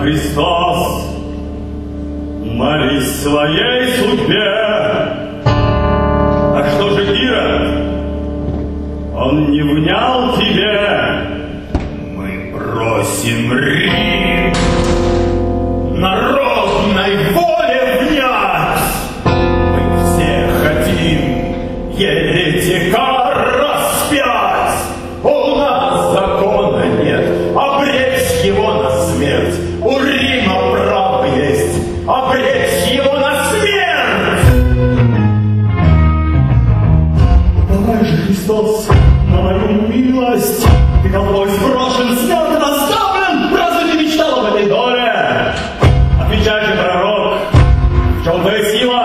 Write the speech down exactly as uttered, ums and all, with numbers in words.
Христос, молись своей судьбе. А что же Ирод? Он не внял тебе. Мы просим Рим народной воле внять. Мы все хотим еретика распять. У нас закона нет, обречь его на смерть. У Рима право есть, обречь его на смерть. Давай же, Христос, на мою милость. Ты головой сброшен, смерть доставлен. Разве ты мечтал об этой доле? Отвечай же, пророк, в чем твоя сила?